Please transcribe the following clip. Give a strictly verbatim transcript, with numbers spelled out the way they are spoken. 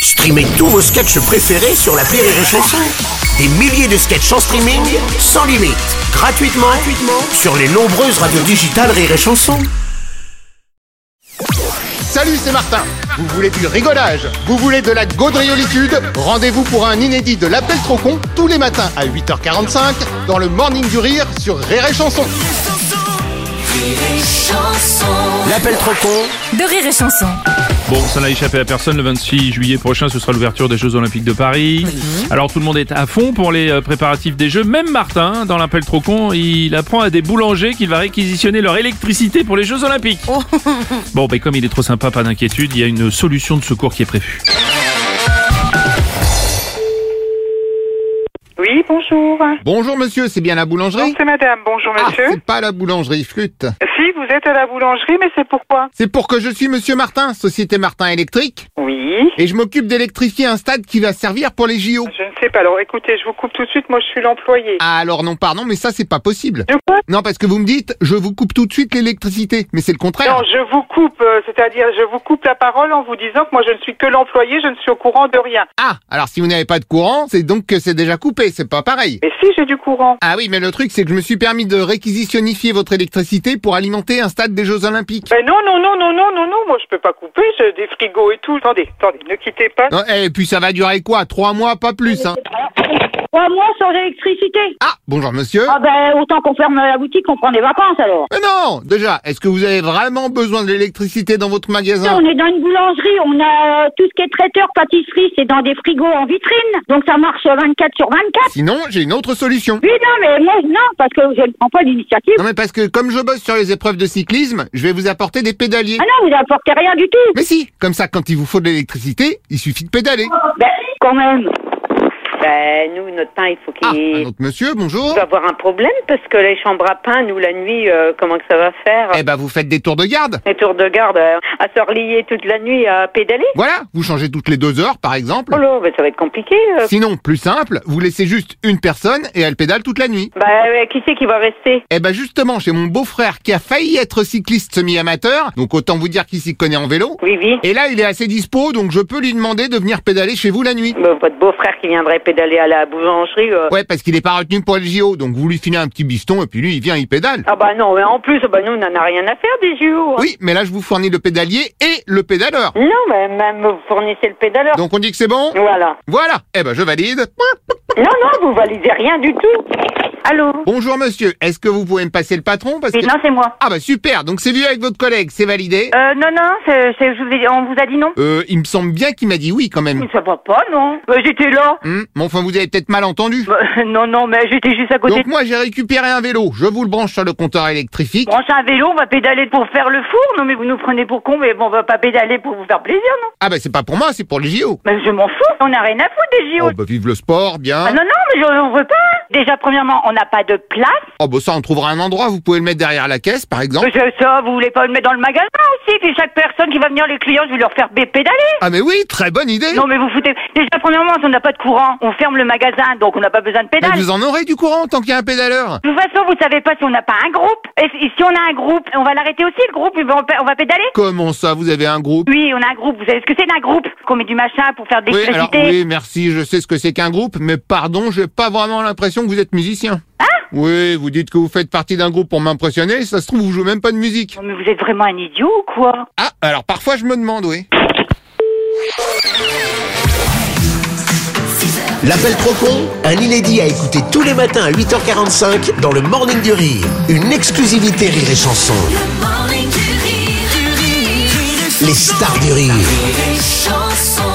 Streamez tous vos sketchs préférés sur l'appli Rire et Chanson. Des milliers de sketchs en streaming, sans limite, gratuitement, gratuitement sur les nombreuses radios digitales Rire et Chanson. Salut, c'est Martin. Vous voulez du rigolage, vous voulez de la gaudriolitude? Rendez-vous pour un inédit de l'appel trop con tous les matins à huit heures quarante-cinq dans le Morning du Rire sur Rire et Chanson. L'appel trop con de Rire et Chanson. Bon, ça n'a échappé à personne, le vingt-six juillet prochain, ce sera l'ouverture des Jeux Olympiques de Paris. Oui. Alors tout le monde est à fond pour les préparatifs des Jeux. Même Martin, dans l'appel trop con, il apprend à des boulangers qu'il va réquisitionner leur électricité pour les Jeux Olympiques. Oh. Bon, ben comme il est trop sympa, pas d'inquiétude, il y a une solution de secours qui est prévue. Oui, bonjour. Bonjour monsieur, c'est bien la boulangerie? Non, c'est madame. Bonjour monsieur. Ah, c'est pas la boulangerie, flûte. Si, vous êtes à la boulangerie, mais c'est pourquoi? C'est pour que je suis monsieur Martin, Société Martin Électrique. Oui. Et je m'occupe d'électrifier un stade qui va servir pour les J O. Je ne sais pas, alors écoutez, je vous coupe tout de suite, moi je suis l'employé. Ah alors non, pardon, mais ça c'est pas possible. De quoi? Non, parce que vous me dites, je vous coupe tout de suite l'électricité, mais c'est le contraire. Non, je vous coupe, euh, c'est-à-dire je vous coupe la parole en vous disant que moi je ne suis que l'employé, je ne suis au courant de rien. Ah, alors si vous n'avez pas de courant, c'est donc que c'est déjà coupé, c'est pas pareil. Mais si, j'ai du courant. Ah oui, mais le truc c'est que je me suis permis de réquisitionifier votre électricité pour alimenter un stade des Jeux Olympiques. Ben non, non, non, non, non, non, non, moi je peux pas couper, j'ai des frigos et tout. Attendez, attendez, ne quittez pas. Non, et puis ça va durer quoi? Trois mois, pas plus, hein. Trois mois sans électricité. Ah, bonjour monsieur. Ah ben, autant qu'on ferme la boutique, qu'on prend des vacances alors. Mais non, déjà, est-ce que vous avez vraiment besoin de l'électricité dans votre magasin? On est dans une boulangerie, on a euh, tout ce qui est traiteur, pâtisserie, c'est dans des frigos en vitrine. Donc ça marche vingt-quatre sur vingt-quatre. Sinon, j'ai une autre solution. Oui, non, mais moi, non, parce que je ne prends pas l'initiative. Non mais parce que comme je bosse sur les épreuves de cyclisme, je vais vous apporter des pédaliers. Ah non, vous apportez rien du tout. Mais si, comme ça, quand il vous faut de l'électricité, il suffit de pédaler. Ben, quand même. Ben, nous, notre pain, il faut Ah, qu'il... un autre monsieur, bonjour. Il va avoir un problème, parce que les chambres à pain, nous, la nuit, euh, comment que ça va faire? Eh ben, vous faites des tours de garde. Les tours de garde, euh, à se relier toute la nuit à pédaler? Voilà, vous changez toutes les deux heures, par exemple. Oh là, ben, ça va être compliqué. Euh. Sinon, plus simple, vous laissez juste une personne et elle pédale toute la nuit. Ben, euh, qui c'est qui va rester? Eh ben, justement, chez mon beau-frère qui a failli être cycliste semi-amateur, donc autant vous dire qu'il s'y connaît en vélo. Oui, oui. Et là, il est assez dispo, donc je peux lui demander de venir pédaler chez vous la nuit. Ben, votre beau-frère qui viendrait pédaler à la boulangerie, euh... Ouais, parce qu'il est pas retenu pour les J O, donc vous lui filez un petit biston et puis lui, il vient, il pédale. Ah bah non, mais en plus, bah nous, on n'en a rien à faire des J O. Hein. Oui, mais là, je vous fournis le pédalier et le pédaleur. Non, mais même vous fournissez le pédaleur. Donc on dit que c'est bon? Voilà. Voilà. Eh ben, je valide. Non, non, vous validez rien du tout. Allô? Bonjour monsieur, est-ce que vous pouvez me passer le patron parce Oui, que... non, c'est moi. Ah bah super, donc c'est vu avec votre collègue, c'est validé? Euh, non, non, c'est, c'est, je vous ai, on vous a dit non. Euh, il me semble bien qu'il m'a dit oui quand même. Mais ça va pas, non. Bah, j'étais là. Hum, mais enfin vous avez peut-être mal entendu. Bah, non, non, mais j'étais juste à côté. Donc moi j'ai récupéré un vélo, je vous le branche sur le compteur électrifique. Branche un vélo, on va pédaler pour faire le four. Non, mais vous nous prenez pour con, mais bon, on va pas pédaler pour vous faire plaisir, non. Ah bah c'est pas pour moi, c'est pour les J O. Mais je m'en fous, on a rien à foutre des J O. Oh bah vive le sport, bien. Ah non, non, mais je, on veut pas. Déjà, premièrement, on n'a pas de place. Oh bah ça on trouvera un endroit, vous pouvez le mettre derrière la caisse par exemple. Mais c'est ça, vous voulez pas le mettre dans le magasin aussi? Puis chaque personne qui va venir, les clients, je vais leur faire bé- pédaler. Ah mais oui, très bonne idée. Non, mais vous foutez. Déjà, premièrement, si on n'a pas de courant, on ferme le magasin, donc on n'a pas besoin de Mais pédale. vous en aurez du courant tant qu'il y a un pédaleur. De toute façon, vous savez pas si on n'a pas un groupe. Et si si on a un groupe, on va l'arrêter aussi, le groupe, on va, on va pédaler. Comment ça, vous avez un groupe? Oui, on a un groupe. Vous savez ce que c'est d'un groupe? Qu'on met du machin pour faire de Oui, alors l'électricité. oui, merci, je sais ce que c'est qu'un groupe, mais pardon, j'ai pas vraiment l'impression que vous êtes musicien. Hein? Oui, vous dites que vous faites partie d'un groupe pour m'impressionner, ça se trouve vous jouez même pas de musique. Non, mais vous êtes vraiment un idiot ou quoi? Ah, alors parfois je me demande, oui. L'appel trop con, un inédit à écouter tous les matins à huit heures quarante-cinq dans le Morning du Rire. Une exclusivité Rire et Chanson. Les stars du rire.